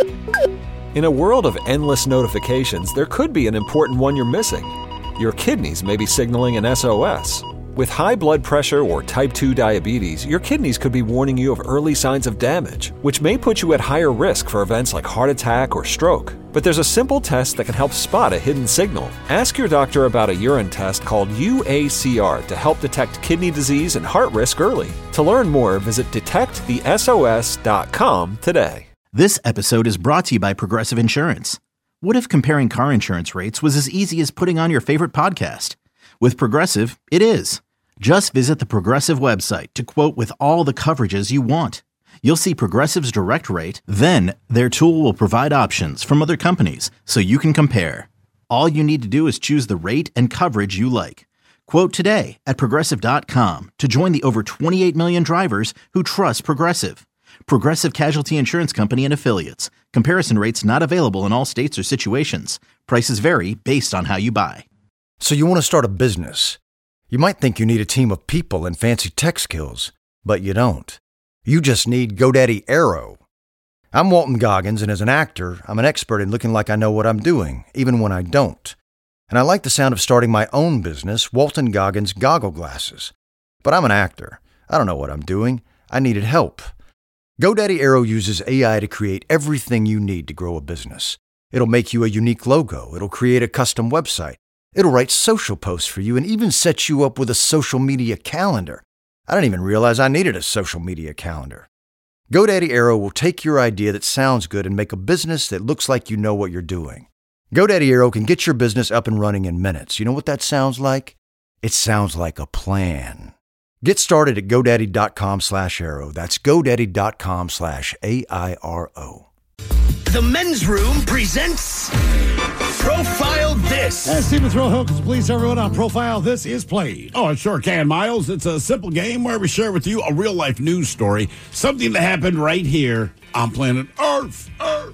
In a world of endless notifications, there could be an important one you're missing. Your kidneys may be signaling an SOS. With high blood pressure or type 2 diabetes, your kidneys could be warning you of early signs of damage, which may put you at higher risk for events like heart attack or stroke. But there's a simple test that can help spot a hidden signal. Ask your doctor about a urine test called UACR to help detect kidney disease and heart risk early. To learn more, visit detectthesos.com today. This episode is brought to you by Progressive Insurance. What if comparing car insurance rates was as easy as putting on your favorite podcast? With Progressive, it is. Just visit the Progressive website to quote with all the coverages you want. You'll see Progressive's direct rate, then their tool will provide options from other companies so you can compare. All you need to do is choose the rate and coverage you like. Quote today at Progressive.com to join the over 28 million drivers who trust Progressive. Progressive Casualty Insurance Company and Affiliates. Comparison rates not available in all states or situations. Prices vary based on how you buy. So you want to start a business. You might think you need a team of people and fancy tech skills, but you don't. You just need GoDaddy Aero. I'm Walton Goggins, and as an actor, I'm an expert in looking like I know what I'm doing, even when I don't. And I like the sound of starting my own business, Walton Goggins Goggle Glasses. But I'm an actor. I don't know what I'm doing. I needed help. GoDaddy Aero uses AI to create everything you need to grow a business. It'll make you a unique logo. It'll create a custom website. It'll write social posts for you and even set you up with a social media calendar. I didn't even realize I needed a social media calendar. GoDaddy Aero will take your idea that sounds good and make a business that looks like you know what you're doing. GoDaddy Aero can get your business up and running in minutes. You know what that sounds like? It sounds like a plan. Get started at GoDaddy.com/Aero. That's GoDaddy.com/AIRO. The Men's Room presents Profile This. As Stephen Thrillhook, please everyone on Profile This is played. Oh, it sure can, Miles. It's a simple game where we share with you a real-life news story, something that happened right here on planet Earth.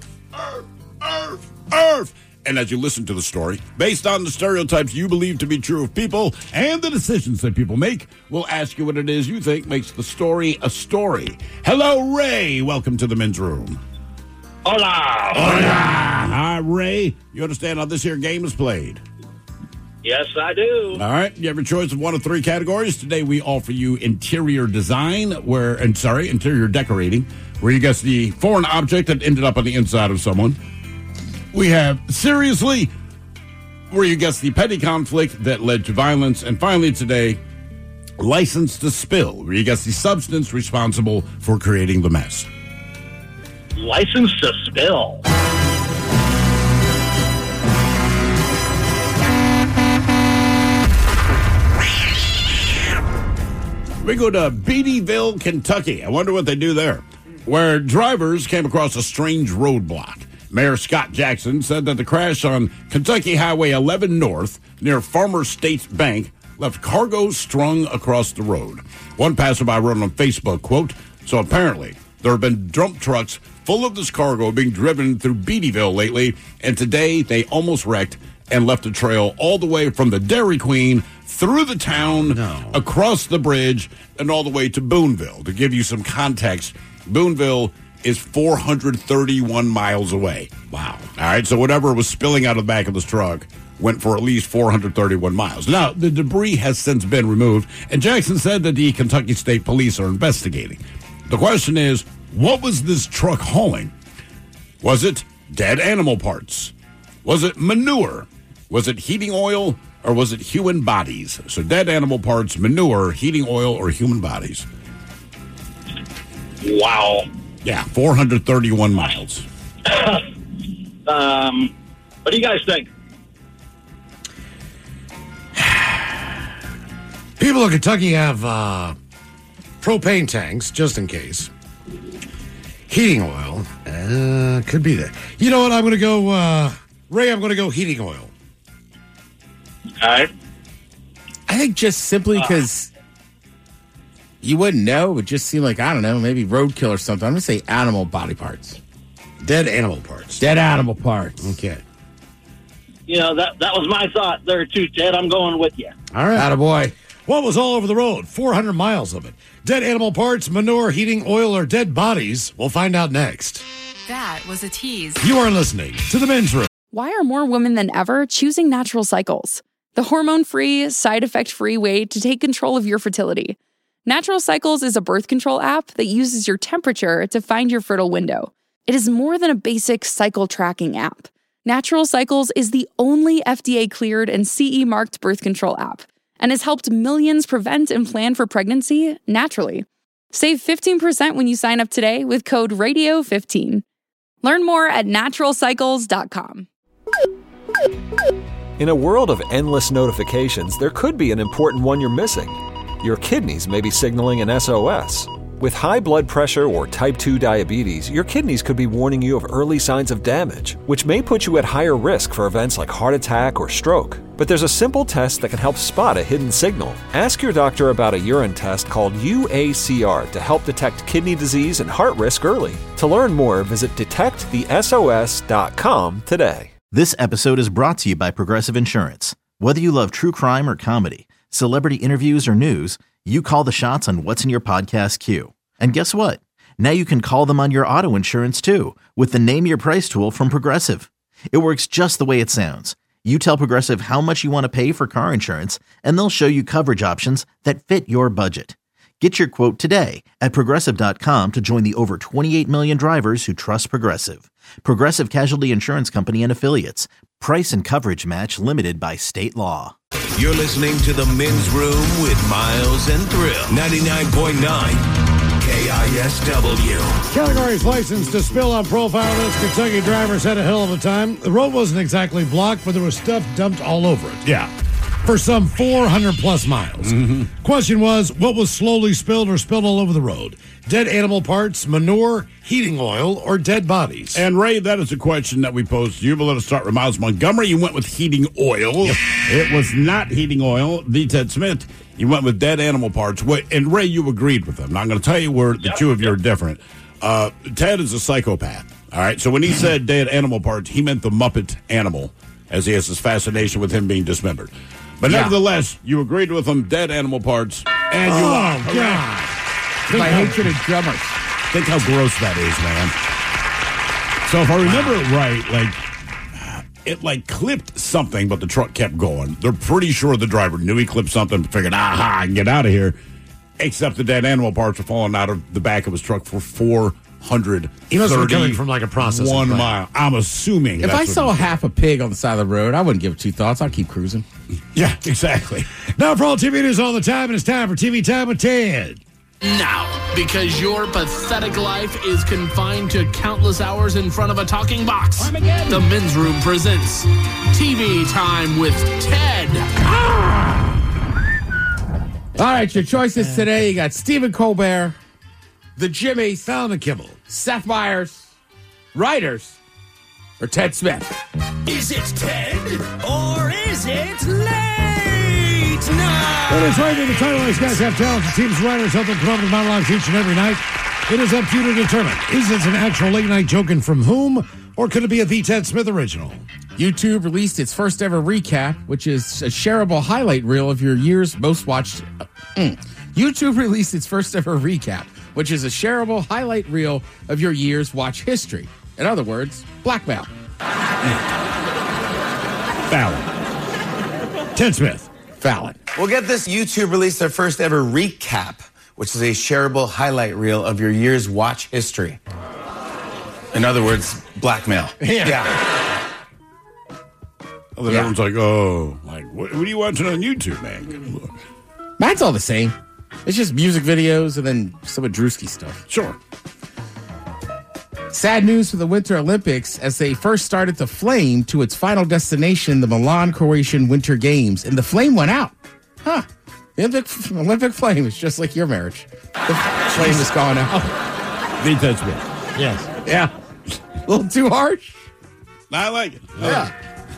And as you listen to the story, based on the stereotypes you believe to be true of people and the decisions that people make, we'll ask you what it is you think makes the story a story. Hello, Ray. Welcome to the Men's Room. Hola. Hi, Ray. You understand how this here game is played? Yes, I do. All right. You have a choice of one of three categories. Today, we offer you interior design, interior decorating, where you guess the foreign object that ended up on the inside of someone. We have seriously, where you guess the petty conflict that led to violence. And finally, today, license to spill, where you guess the substance responsible for creating the mess. License to spill. We go to Beattyville, Kentucky. I wonder what they do there. Where drivers came across a strange roadblock. Mayor Scott Jackson said that the crash on Kentucky Highway 11 North near Farmer State Bank left cargo strung across the road. One passerby wrote on Facebook, quote, "So apparently there have been dump trucks full of this cargo being driven through Beattyville lately, and today they almost wrecked and left a trail all the way from the Dairy Queen through the town, across the bridge, and all the way to Boonville." To give you some context, Boonville is 431 miles away. Wow. All right, so whatever was spilling out of the back of this truck went for at least 431 miles. Now, the debris has since been removed, and Jackson said that the Kentucky State Police are investigating. The question is, what was this truck hauling? Was it dead animal parts? Was it manure? Was it heating oil? Or was it human bodies? So dead animal parts, manure, heating oil, or human bodies? Wow. Yeah, 431 miles. What do you guys think? People in Kentucky have propane tanks, just in case. Heating oil. Could be that. You know what? I'm going to go, Ray, I'm going to go heating oil. All right. I think just simply because you wouldn't know. It would just seem like, I don't know, maybe roadkill or something. I'm going to say animal body parts. Dead animal parts. Dead animal parts. Okay. You know, that was my thought there too, Ted. I'm going with you. All right. Attaboy. What was all over the road? 400 miles of it. Dead animal parts, manure, heating oil, or dead bodies? We'll find out next. That was a tease. You are listening to The Men's Room. Why are more women than ever choosing Natural Cycles? The hormone-free, side-effect-free way to take control of your fertility. Natural Cycles is a birth control app that uses your temperature to find your fertile window. It is more than a basic cycle tracking app. Natural Cycles is the only FDA-cleared and CE-marked birth control app and has helped millions prevent and plan for pregnancy naturally. Save 15% when you sign up today with code RADIO15. Learn more at naturalcycles.com. In a world of endless notifications, there could be an important one you're missing. Your kidneys may be signaling an SOS. With high blood pressure or type 2 diabetes, your kidneys could be warning you of early signs of damage, which may put you at higher risk for events like heart attack or stroke. But there's a simple test that can help spot a hidden signal. Ask your doctor about a urine test called UACR to help detect kidney disease and heart risk early. To learn more, visit detectthesos.com today. This episode is brought to you by Progressive Insurance. Whether you love true crime or comedy, celebrity interviews or news, you call the shots on what's in your podcast queue. And guess what? Now you can call them on your auto insurance too with the Name Your Price tool from Progressive. It works just the way it sounds. You tell Progressive how much you want to pay for car insurance, and they'll show you coverage options that fit your budget. Get your quote today at Progressive.com to join the over 28 million drivers who trust Progressive. Progressive Casualty Insurance Company and Affiliates. Price and coverage match limited by state law. You're listening to The Men's Room with Miles and Thrill. 99.9 KISW. Categories licensed to spill on profile list. Kentucky drivers had a hell of a time. The road wasn't exactly blocked, but there was stuff dumped all over it. Yeah. For some 400 plus miles. Question was, what was slowly spilled or spilled all over the road? Dead animal parts, manure, heating oil, or dead bodies? And Ray, that is a question that we posed to you, but let us start with Miles Montgomery. You went with heating oil. Yep. It was not heating oil. The Ted Smith, you went with dead animal parts. And Ray, you agreed with them. Now, I'm going to tell you where the two of you are different. Ted is a psychopath. All right, so when he said dead animal parts, he meant the Muppet animal, as he has this fascination with him being dismembered. But nevertheless, you agreed with them, dead animal parts, and you lost. Oh, God. My hatred of drummers. Think how gross that is, man. So if I remember it right, it clipped something, but the truck kept going. They're pretty sure the driver knew he clipped something, figured, aha, I can get out of here. Except the dead animal parts were falling out of the back of his truck for 400. He must have been coming from like a processing 1 plant. mile. I'm assuming. If I saw half a pig on the side of the road, I wouldn't give it two thoughts. I'd keep cruising. Yeah, exactly. Now for all TV news all the time, and it's time for TV Time with Ted. Now, because your pathetic life is confined to countless hours in front of a talking box, The Men's Room presents TV Time with Ted. All right, your choices today. You got Stephen Colbert, The Jimmys, Fallon and Kimmel, Seth Meyers, writers, or Ted Smith. Is it Ted or is it late night? Well, it's right in the title. These guys have talented teams, writers help them come up with monologues each and every night. It is up to you to determine, is this an actual late night joke and from whom, or could it be a The Ted Smith original? YouTube released its first ever recap, which is a shareable highlight reel of your year's most watched. YouTube released its first ever recap, which is a shareable highlight reel of your year's watch history. In other words, blackmail. Fallon. Ted Smith. Fallon. Well, get this. YouTube released their first ever recap, which is a shareable highlight reel of your year's watch history. In other words, blackmail. Yeah. Well, then everyone's like, oh, what are you watching on YouTube, man? Mine's all the same. It's just music videos and then some of Drewski stuff. Sure. Sad news for the Winter Olympics as they first started the flame to its final destination, the Milan, Croatian Winter Games, and the flame went out. Huh. The Olympic flame is just like your marriage. The flame is gone out. The Ted Smith. Yes. Yeah. A little too harsh. I like it. Yeah.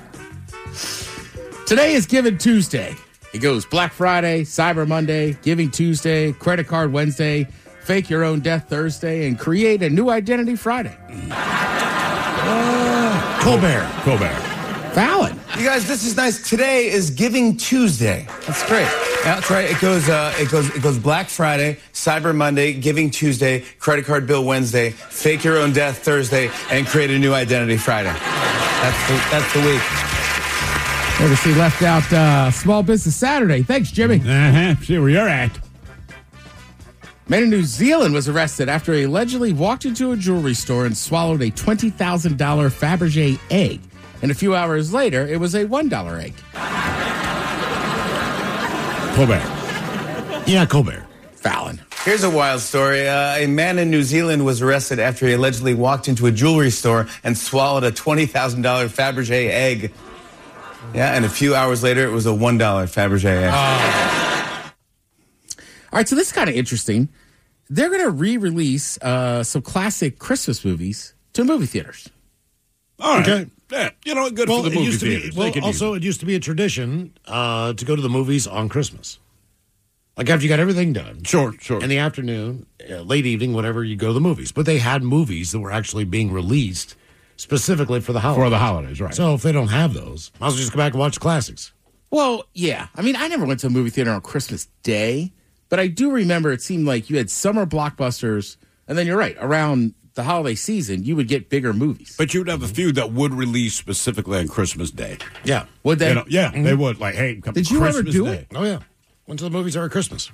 Today is Giving Tuesday. It goes Black Friday, Cyber Monday, Giving Tuesday, Credit Card Wednesday, Fake Your Own Death Thursday, and Create a New Identity Friday. Colbert. Fallon. You guys, this is nice. Today is Giving Tuesday. That's great. That's right. It goes Black Friday, Cyber Monday, Giving Tuesday, Credit Card Bill Wednesday, Fake Your Own Death Thursday, and Create a New Identity Friday. That's the week. Legacy left out Small Business Saturday. Thanks, Jimmy. See where you're at. Man in New Zealand was arrested after he allegedly walked into a jewelry store and swallowed a $20,000 Fabergé egg. And a few hours later, it was a $1 egg. Colbert. Yeah, Colbert. Fallon. Here's a wild story. A man in New Zealand was arrested after he allegedly walked into a jewelry store and swallowed a $20,000 Fabergé egg. Yeah, and a few hours later, it was a $1 Fabergé egg. All right, so this is kind of interesting. They're going to re-release some classic Christmas movies to movie theaters. All right. Okay. Yeah, good for the movie theaters. It used to be a tradition to go to the movies on Christmas. Like after you got everything done. Sure. In the afternoon, late evening, whatever, you go to the movies. But they had movies that were actually being released specifically for the holidays. For the holidays, right. So if they don't have those, might as well just go back and watch the classics. Well, yeah. I mean, I never went to a movie theater on Christmas Day, but I do remember it seemed like you had summer blockbusters, and then you're right, around the holiday season, you would get bigger movies. But you'd have a few that would release specifically on Christmas Day. Yeah. Would they? They would. Like, hey, did you Christmas ever do Day. it? Oh, yeah. Went to the movies every Christmas.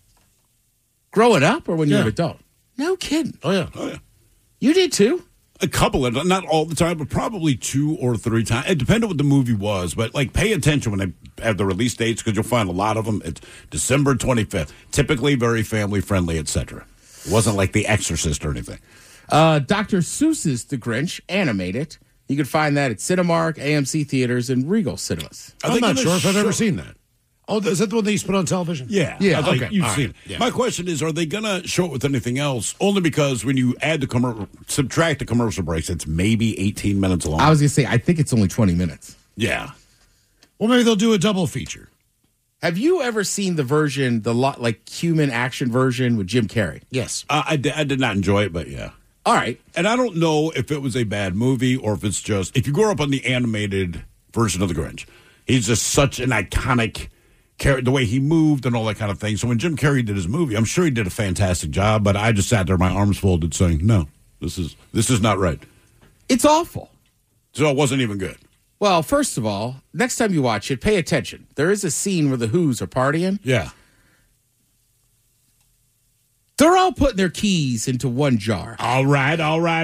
Growing up or when you were an adult? No kidding. Oh, yeah. You did too? A couple of, not all the time, but probably 2 or 3 times. It depended what the movie was, but like pay attention when they have the release dates because you'll find a lot of them. It's December 25th, typically very family friendly, etc. It wasn't like The Exorcist or anything. Dr. Seuss's The Grinch animated. You can find that at Cinemark, AMC Theaters, and Regal Cinemas. I'm not sure if I've ever seen that. Oh, is that the one they used to put on television? Yeah. Okay. You've seen it. Yeah. My question is, are they going to show it with anything else? Only because when you add subtract the commercial breaks, it's maybe 18 minutes long. I was going to say, I think it's only 20 minutes. Yeah. Well, maybe they'll do a double feature. Have you ever seen the version, human action version with Jim Carrey? Yes. I did not enjoy it, but yeah. All right. And I don't know if it was a bad movie or if it's just, if you grew up on the animated version of The Grinch, he's just such an iconic character, the way he moved and all that kind of thing. So when Jim Carrey did his movie, I'm sure he did a fantastic job, but I just sat there, my arms folded, saying, no, this is not right. It's awful. So it wasn't even good. Well, first of all, next time you watch it, pay attention. There is a scene where the Who's are partying. Yeah. They're all putting their keys into one jar. All right.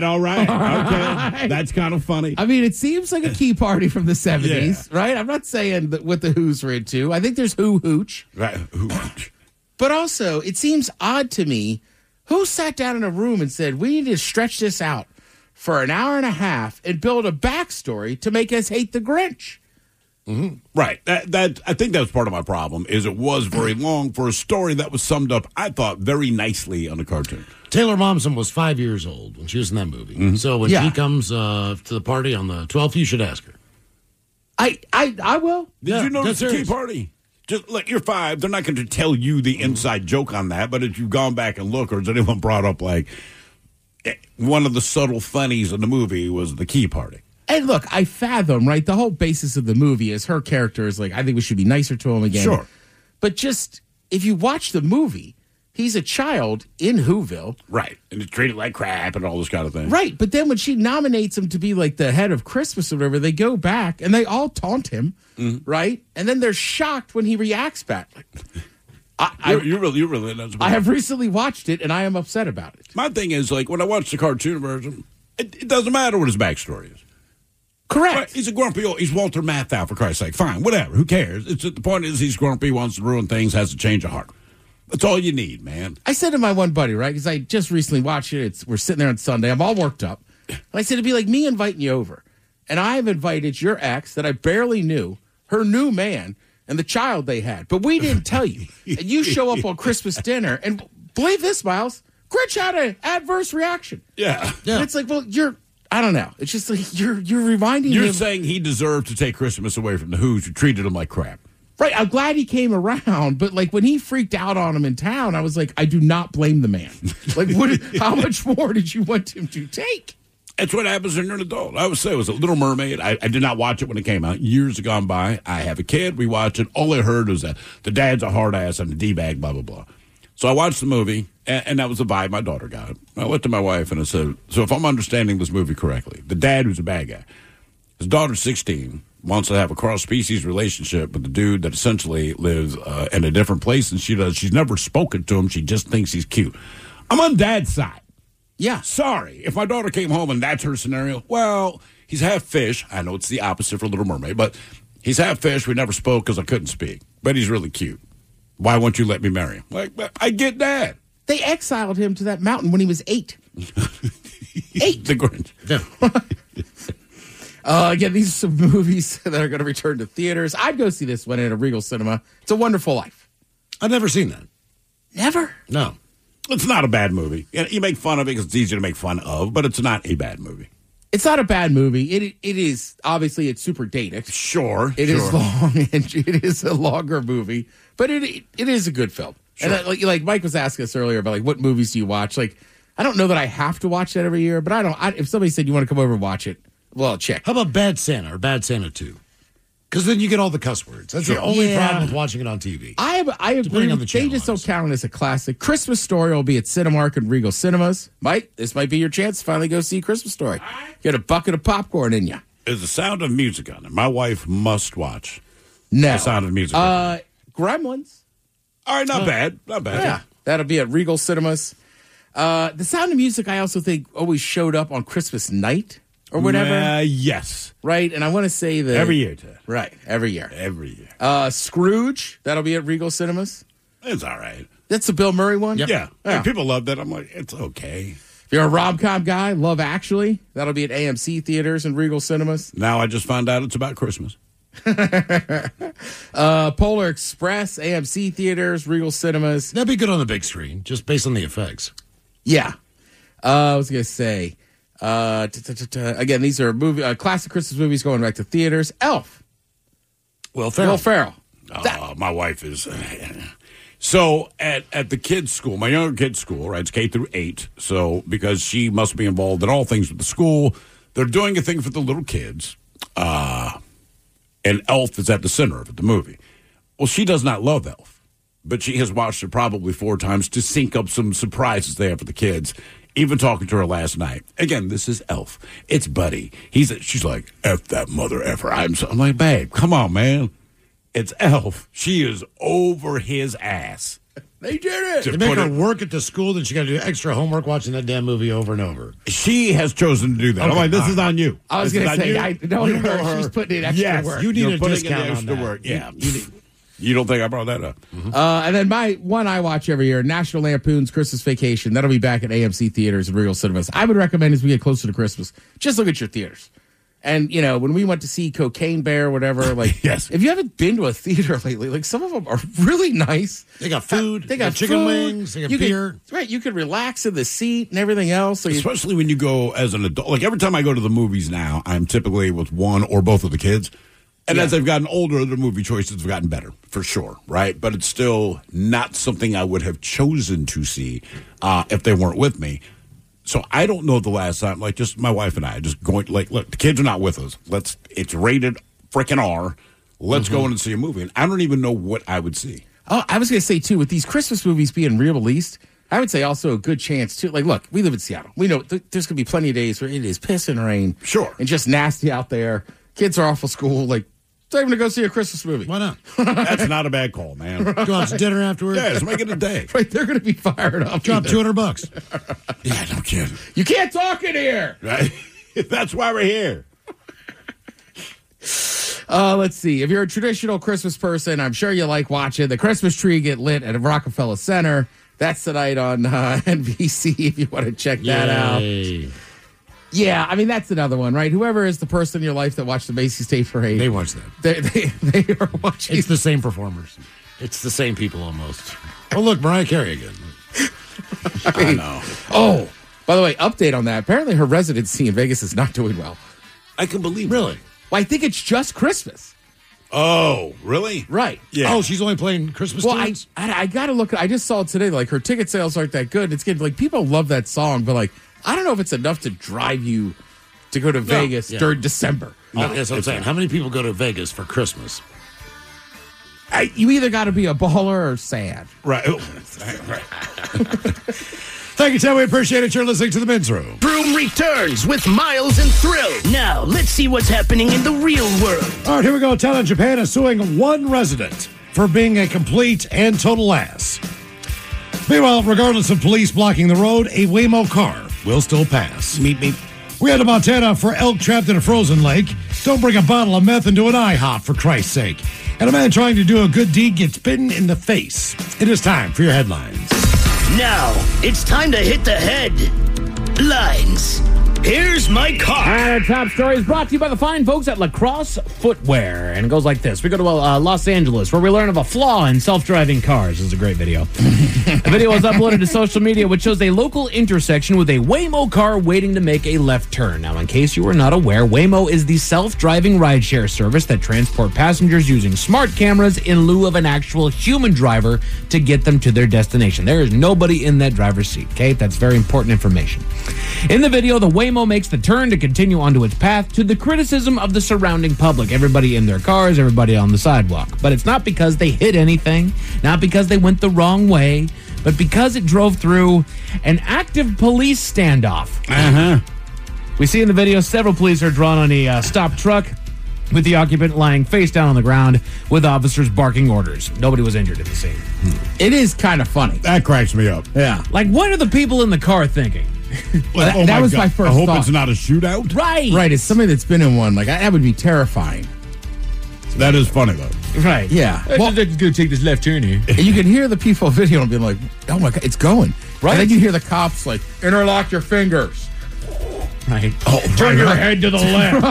Okay. That's kind of funny. I mean, it seems like a key party from the 70s, right? I'm not saying that what the Who's are into. I think there's Hooch. Right, Hooch. But also, it seems odd to me, who sat down in a room and said, we need to stretch this out for an hour and a half and build a backstory to make us hate the Grinch? Mm-hmm. Right. That I think that was part of my problem, is it was very long for a story that was summed up, I thought, very nicely on a cartoon. Taylor Momsen was 5 years old when she was in that movie. Mm-hmm. So when she comes to the party on the 12th, you should ask her. I will. Did you notice the key party? Just like you're 5, they're not going to tell you the inside joke on that, but if you've gone back and looked, or has anyone brought up like one of the subtle funnies in the movie was the key party. And look, I fathom, right? The whole basis of the movie is her character is like, I think we should be nicer to him again. Sure. But just, if you watch the movie, he's a child in Whoville. Right. And he's treated like crap and all this kind of thing. Right. But then when she nominates him to be like the head of Christmas or whatever, they go back and they all taunt him, right? And then they're shocked when he reacts back. You're really nuts about I have recently watched it and I am upset about it. My thing is, like, when I watch the cartoon version, it doesn't matter what his backstory is. Correct. Right. He's a grumpy old, he's Walter Matthau, for Christ's sake. Fine, whatever. Who cares? The point is he's grumpy, wants to ruin things, has a change of heart. That's all you need, man. I said to my one buddy, right, because I just recently watched it. We're sitting there on Sunday. I'm all worked up. And I said, it'd be like me inviting you over. And I've invited your ex that I barely knew, her new man, and the child they had. But we didn't tell you. And you show up on Christmas dinner. And believe this, Miles, Grinch had an adverse reaction. Yeah. And it's like, well, I don't know. It's just like you're reminding him. You're saying he deserved to take Christmas away from the Who's, who treated him like crap. Right. I'm glad he came around, but like when he freaked out on him in town, I was like, I do not blame the man. Like, how much more did you want him to take? It's what happens when you're an adult. I would say it was a Little Mermaid. I did not watch it when it came out. Years have gone by. I have a kid. We watched it. All I heard was that the dad's a hard ass and a D-bag, blah, blah, blah. So I watched the movie, and that was the vibe my daughter got. I looked at my wife and I said, so if I'm understanding this movie correctly, the dad who's a bad guy, his daughter's 16, wants to have a cross-species relationship with the dude that essentially lives in a different place than she does. She's never spoken to him. She just thinks he's cute. I'm on dad's side. Yeah. Sorry. If my daughter came home and that's her scenario, well, he's half fish. I know it's the opposite for Little Mermaid, but he's half fish. We never spoke because I couldn't speak. But he's really cute. Why won't you let me marry him? Like, I get that. They exiled him to that mountain when he was 8. 8. The Grinch. Again, these are some movies that are going to return to theaters. I'd go see this one at a Regal Cinema. It's A Wonderful Life. I've never seen that. Never? No. It's not a bad movie. You make fun of it because it's easy to make fun of, but it's not a bad movie. It's not a bad movie. It is, obviously, it's super dated. Sure. It is long, and it is a longer movie, but it is a good film. Sure. And like Mike was asking us earlier about, like, what movies do you watch? Like, I don't know that I have to watch that every year, but if somebody said you want to come over and watch it, well, check. How about Bad Santa or Bad Santa 2? Because then you get all the cuss words. That's the only problem with watching it on TV. I agree. On the they just don't count it as a classic. Christmas Story will be at Cinemark and Regal Cinemas. Mike, this might be your chance to finally go see Christmas Story. Get a bucket of popcorn in you. Is The Sound of Music on it? My wife must watch The Sound of Music. Gremlins. All right, not bad. Not bad. Yeah, that'll be at Regal Cinemas. The Sound of Music, I also think, always showed up on Christmas night or whatever. Yes. Right, and I want to say that... Every year, Ted. Right, every year. Every year. Scrooge, that'll be at Regal Cinemas. It's all right. That's the Bill Murray one? Yep. Yeah. And people love that. I'm like, it's okay. If you're a rom-com guy, Love Actually, that'll be at AMC Theaters and Regal Cinemas. Now I just found out it's about Christmas. Polar Express, AMC Theaters, Regal Cinemas. That'd be good on the big screen, just based on the effects. Yeah. I was going to say, again, these are classic Christmas movies going back to theaters. Elf. Will Ferrell. My wife is... So at the kids' school, my younger kids' school, right, it's K through 8. So because she must be involved in all things with the school, they're doing a thing for the little kids. And Elf is at the center of it, the movie. Well, she does not love Elf, but she has watched it probably 4 times to sync up some surprises they have for the kids. Even talking to her last night. Again, this is Elf. It's Buddy. She's like, F that mother effer. I'm like, babe, come on, man. It's Elf. She is over his ass. They did it. They make her work at the school, then she got to do extra homework watching that damn movie over and over. She has chosen to do that. Okay. I'm like, this is on you. I was going to say, I know her. She's putting in extra work. You need You're a discount on that. Work. Yeah. You don't think I brought that up? Mm-hmm. And then my one I watch every year, National Lampoon's Christmas Vacation. That'll be back at AMC Theaters and Regal Cinemas. I would recommend as we get closer to Christmas, just look at your theaters. And, when we went to see Cocaine Bear or whatever, like, yes. If you haven't been to a theater lately, like, some of them are really nice. They got food. They got chicken food, wings. They got beer. Right. You could relax in the seat and everything else. So especially when you go as an adult. Like, every time I go to the movies now, I'm typically with one or both of the kids. And as they've gotten older, the movie choices have gotten better, for sure, right? But it's still not something I would have chosen to see if they weren't with me. So I don't know the last time, like, just my wife and I just going, like, look, the kids are not with us. It's rated freaking R. Let's go in and see a movie. And I don't even know what I would see. Oh, I was going to say, too, with these Christmas movies being re-released, I would say also a good chance, too. Like, look, we live in Seattle. We know there's going to be plenty of days where it is piss and rain. Sure. And just nasty out there. Kids are off of school. Like, I'm going to go see a Christmas movie. Why not? That's not a bad call, man. Go out to dinner afterwards. Yeah, just make it a day. Right, they're going to be fired up. Drop $200. Yeah, no kidding. You can't talk in here. Right? That's why we're here. Let's see. If you're a traditional Christmas person, I'm sure you like watching the Christmas tree get lit at Rockefeller Center. That's tonight on NBC if you want to check that out. Yeah, I mean, that's another one, right? Whoever is the person in your life that watched the Macy's Day Parade. They watch that. They are watching. It's the same performers. It's the same people almost. Oh, look, Mariah Carey again. I know. Oh, by the way, update on that. Apparently her residency in Vegas is not doing well. I can believe it. Really? Well, I think it's just Christmas. Oh, really? Right. Yeah. Oh, she's only playing Christmas tunes? I got to look. I just saw it today. Like, her ticket sales aren't that good. It's getting, like, people love that song, but, like, I don't know if it's enough to drive you to go to Vegas during December. That's what I'm saying. How many people go to Vegas for Christmas? You either got to be a baller or sad. Right. Thank you, Ted. We appreciate it. You're listening to The Men's Room. Broom returns with Miles and Thrill. Now, let's see what's happening in the real world. All right, here we go. Town in Japan is suing one resident for being a complete and total ass. Meanwhile, regardless of police blocking the road, a Waymo car will still pass. Meep, meep. We head to Montana for elk trapped in a frozen lake. Don't bring a bottle of meth into an IHOP, for Christ's sake. And a man trying to do a good deed gets bitten in the face. It is time for your headlines. Now, it's time to hit the headlines. Here's my car. And our top story is brought to you by the fine folks at Lacrosse Footwear. And it goes like this. We go to Los Angeles, where we learn of a flaw in self-driving cars. This is a great video. The video was uploaded to social media, which shows a local intersection with a Waymo car waiting to make a left turn. Now, in case you were not aware, Waymo is the self-driving rideshare service that transport passengers using smart cameras in lieu of an actual human driver to get them to their destination. There is nobody in that driver's seat, okay? That's very important information. In the video, the Waymo makes the turn to continue onto its path to the criticism of the surrounding public, everybody in their cars, everybody on the sidewalk. But it's not because they hit anything, not because they went the wrong way, but because it drove through an active police standoff. We see in the video several police are drawn on a stopped truck with the occupant lying face down on the ground with officers barking orders. Nobody was injured in the scene. It is kind of funny. That cracks me up. Yeah. Like, what are the people in the car thinking? Well, that was my first I hope thought. it's not a shootout. Right. As somebody that's been in one, like, that would be terrifying. That is funny, though. Right. Yeah. Well, I'm just going to take this left turn here. And you can hear the people video and be like, oh my God, it's going. Right. And then you hear the cops like, interlock your fingers. Right. Turn your head to the left.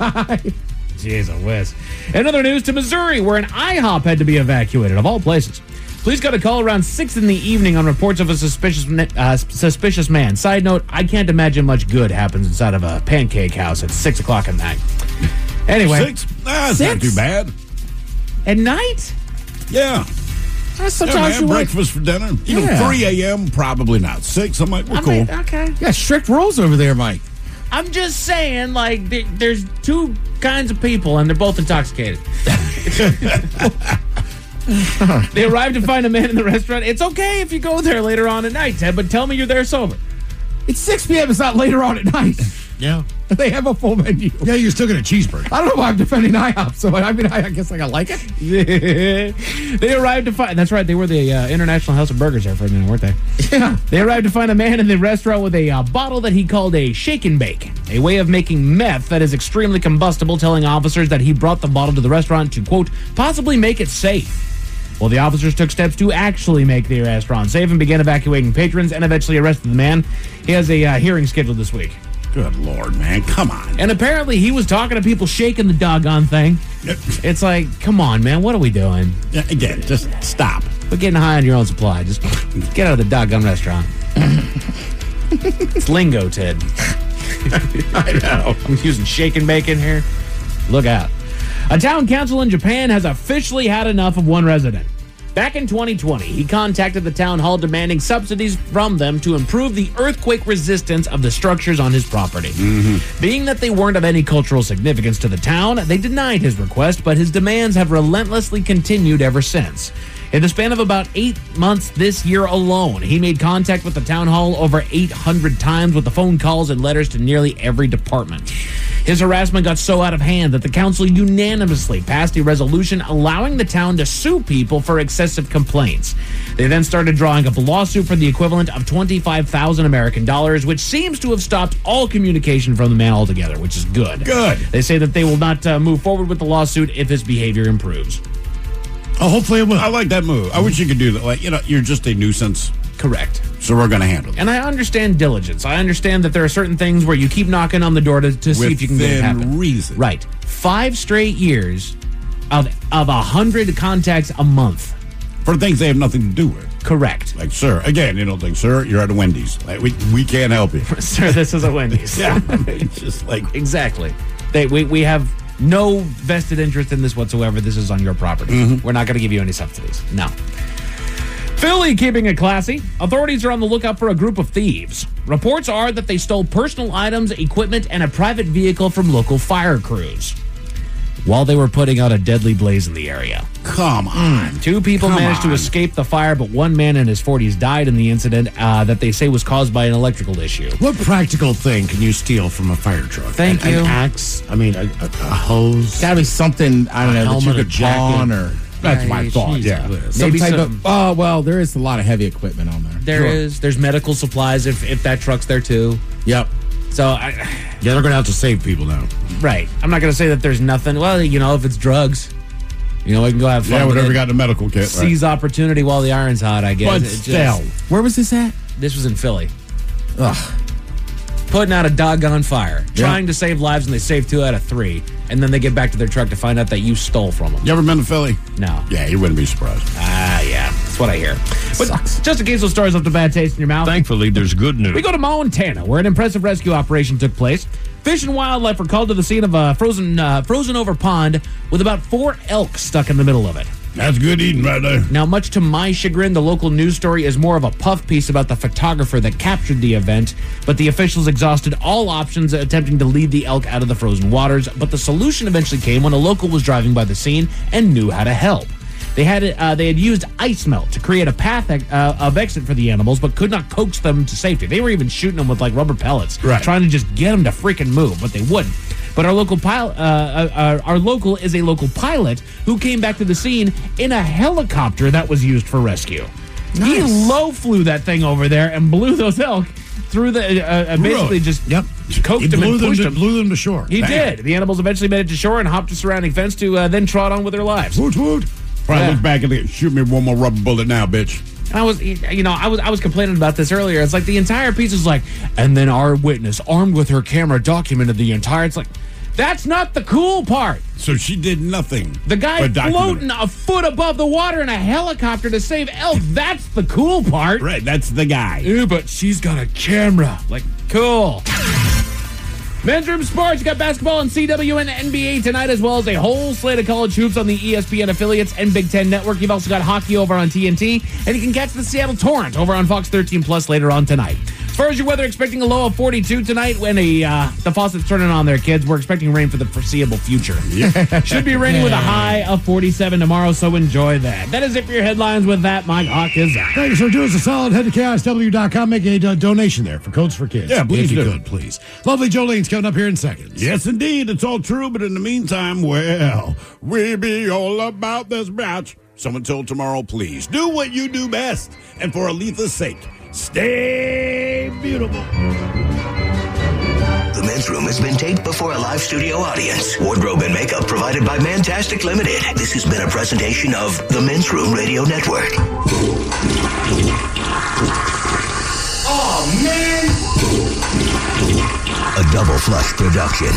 Jeez, a whiz. In other news, to Missouri, where an IHOP had to be evacuated, of all places. Police got a call around 6 in the evening on reports of a suspicious man. Side note, I can't imagine much good happens inside of a pancake house at 6 o'clock at night. Anyway. 6? That's not too bad. At night? Yeah. Sometimes you breakfast for dinner. You know, 3 a.m., probably not. 6, I'm like, we're cool. Okay. Yeah, strict rules over there, Mike. I'm just saying, like, there's two kinds of people, and they're both intoxicated. They arrived to find a man in the restaurant. It's okay if you go there later on at night, Ted, but tell me you're there sober. It's 6 p.m. It's not later on at night. Yeah. They have a full menu. Yeah, you still get a cheeseburger. I don't know why I'm defending IHOP, so I mean, I guess I like it. They arrived to find... That's right, they were the International House of Burgers there for a minute, weren't they? Yeah. They arrived to find a man in the restaurant with a bottle that he called a shake and bake, a way of making meth that is extremely combustible, telling officers that he brought the bottle to the restaurant to, quote, possibly make it safe. Well, the officers took steps to actually make the restaurant safe and began evacuating patrons and eventually arrested the man. He has a hearing scheduled this week. Good Lord, man. Come on. And apparently he was talking to people shaking the doggone thing. It's like, come on, man. What are we doing? Yeah, again, just stop. We're getting high on your own supply. Just get out of the doggone restaurant. It's lingo, Ted. I know. I'm using shake and bake in here. Look out. A town council in Japan has officially had enough of one resident. Back in 2020, he contacted the town hall demanding subsidies from them to improve the earthquake resistance of the structures on his property. Being that they weren't of any cultural significance to the town, they denied his request, but his demands have relentlessly continued ever since. In the span of about 8 months this year alone, he made contact with the town hall over 800 times with the phone calls and letters to nearly every department. His harassment got so out of hand that the council unanimously passed a resolution allowing the town to sue people for excessive complaints. They then started drawing up a lawsuit for the equivalent of 25,000 American dollars, which seems to have stopped all communication from the man altogether, which is good. Good. They say that they will not move forward with the lawsuit if his behavior improves. Oh, hopefully it will. I like that move. I wish you could do that. Like, you're just a nuisance. Correct. So we're going to handle it. And I understand diligence. I understand that there are certain things where you keep knocking on the door to see if you can get it happen. Reason. Right. 5 straight years of 100 contacts a month. For things they have nothing to do with. Correct. Like, sir, again, sir, you're at a Wendy's. Like, we can't help you. Sir, this is a Wendy's. Yeah. I mean, just like. Exactly. We have no vested interest in this whatsoever. This is on your property. We're not going to give you any subsidies. No. Philly keeping it classy. Authorities are on the lookout for a group of thieves. Reports are that they stole personal items, equipment, and a private vehicle from local fire crews while they were putting out a deadly blaze in the area. Come on. Two people managed to escape the fire, but one man in his 40s died in the incident that they say was caused by an electrical issue. What practical thing can you steal from a fire truck? Thank you. An axe? I mean, a hose? Gotta be something, I don't know, helmet, that you a could jacket. pawn or... That's my thought, yeah. Some type of... Oh, well, there is a lot of heavy equipment on there. There is. There's medical supplies if that truck's there too. Yep. So, yeah, they're going to have to save people now. Right. I'm not going to say that there's nothing. Well, you know, if it's drugs, you know, we can go have fun. Yeah, with whatever it. got in the medical kit. Seize opportunity while the iron's hot, I guess. But still. Where was this at? This was in Philly. Ugh. Putting out a doggone fire. Trying to save lives, and they save 2 out of 3. And then they get back to their truck to find out that you stole from them. You ever been to Philly? No. Yeah, you wouldn't be surprised. Yeah. That's what I hear. But Sucks. just in case those stories left a bad taste in your mouth. Thankfully, there's good news. We go to Montana, where an impressive rescue operation took place. Fish and Wildlife were called to the scene of a frozen over pond with about 4 elk stuck in the middle of it. That's good eating right there. Now, much to my chagrin, the local news story is more of a puff piece about the photographer that captured the event, but the officials exhausted all options attempting to lead the elk out of the frozen waters, but the solution eventually came when a local was driving by the scene and knew how to help. They had used ice melt to create a path of exit for the animals, but could not coax them to safety. They were even shooting them with like rubber pellets, trying to just get them to freaking move, but they wouldn't. But our local is a local pilot who came back to the scene in a helicopter that was used for rescue. Nice. He low flew that thing over there and blew those elk through the basically just coaxed them and pushed them. Blew them to shore. He did. The animals eventually made it to shore and hopped the surrounding fence to then trot on with their lives. Woot woot. Probably look back and shoot me one more rubber bullet now, bitch. And I was complaining about this earlier. It's like the entire piece is like, and then our witness, armed with her camera, documented the entire. It's like, that's not the cool part. So she did nothing. The guy floating a foot above the water in a helicopter to save elk. That's the cool part. Right, that's the guy. Ew, but she's got a camera. Like, cool. Men's Room Sports, you got basketball and CW and NBA tonight, as well as a whole slate of college hoops on the ESPN affiliates and Big Ten Network. You've also got hockey over on TNT, and you can catch the Seattle Torrent over on Fox 13 Plus later on tonight. As far as your weather, expecting a low of 42 tonight when the faucet's turning on there, kids. We're expecting rain for the foreseeable future. Should be raining with a high of 47 tomorrow, so enjoy that. That is it for your headlines. With that, Mike Hawk is out. Thanks for doing us a solid. Head to KISW.com. Make a donation there for Codes for Kids. Yeah, please if you do. could, please. Lovely Jolene's coming up here in seconds. Yes, indeed. It's all true, but in the meantime, well, we be all about this batch. So until tomorrow, please do what you do best. And for Aletha's sake, stay beautiful. The Men's Room has been taped before a live studio audience. Wardrobe and makeup provided by Mantastic Limited. This has been a presentation of the Men's Room Radio Network. Oh, man! A Double Flush production.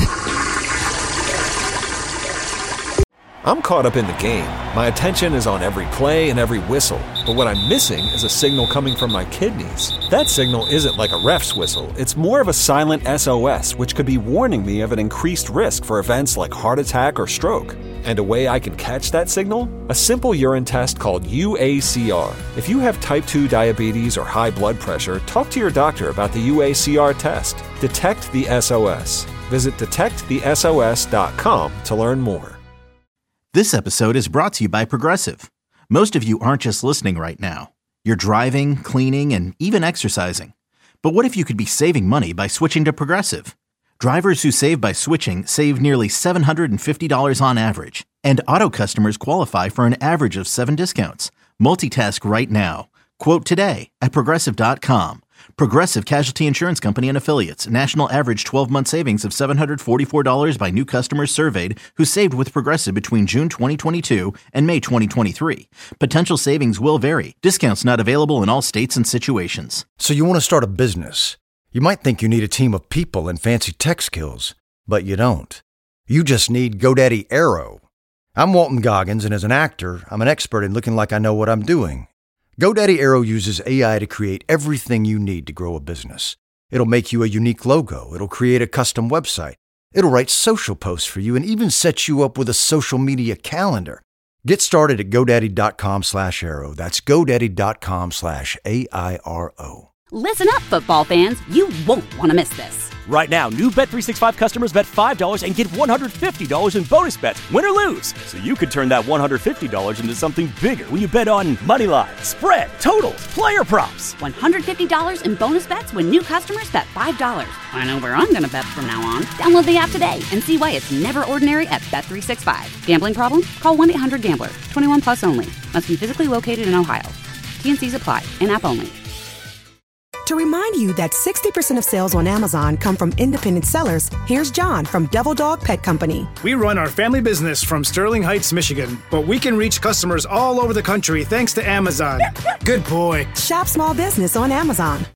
I'm caught up in the game. My attention is on every play and every whistle. But what I'm missing is a signal coming from my kidneys. That signal isn't like a ref's whistle. It's more of a silent SOS, which could be warning me of an increased risk for events like heart attack or stroke. And a way I can catch that signal? A simple urine test called UACR. If you have type 2 diabetes or high blood pressure, talk to your doctor about the UACR test. Detect the SOS. Visit detectthesos.com to learn more. This episode is brought to you by Progressive. Most of you aren't just listening right now. You're driving, cleaning, and even exercising. But what if you could be saving money by switching to Progressive? Drivers who save by switching save nearly $750 on average. And auto customers qualify for an average of 7 discounts. Multitask right now. Quote today at Progressive.com. Progressive Casualty Insurance Company and Affiliates. National average 12-month savings of $744 by new customers surveyed who saved with Progressive between June 2022 and May 2023. Potential savings will vary. Discounts not available in all states and situations. So you want to start a business. You might think you need a team of people and fancy tech skills, but you don't. You just need GoDaddy Aero. I'm Walton Goggins, and as an actor, I'm an expert in looking like I know what I'm doing. GoDaddy Aero uses AI to create everything you need to grow a business. It'll make you a unique logo. It'll create a custom website. It'll write social posts for you and even set you up with a social media calendar. Get started at GoDaddy.com/Airo. That's GoDaddy.com/AIRO. Listen up, football fans. You won't want to miss this. Right now, new Bet365 customers bet $5 and get $150 in bonus bets, win or lose. So you could turn that $150 into something bigger when you bet on money line, spread, totals, player props. $150 in bonus bets when new customers bet $5. I know where I'm going to bet from now on. Download the app today and see why it's never ordinary at Bet365. Gambling problem? Call 1-800-GAMBLER. 21 plus only. Must be physically located in Ohio. T&Cs apply. In-app only. To remind you that 60% of sales on Amazon come from independent sellers, here's John from Devil Dog Pet Company. We run our family business from Sterling Heights, Michigan, but we can reach customers all over the country thanks to Amazon. Good boy. Shop small business on Amazon.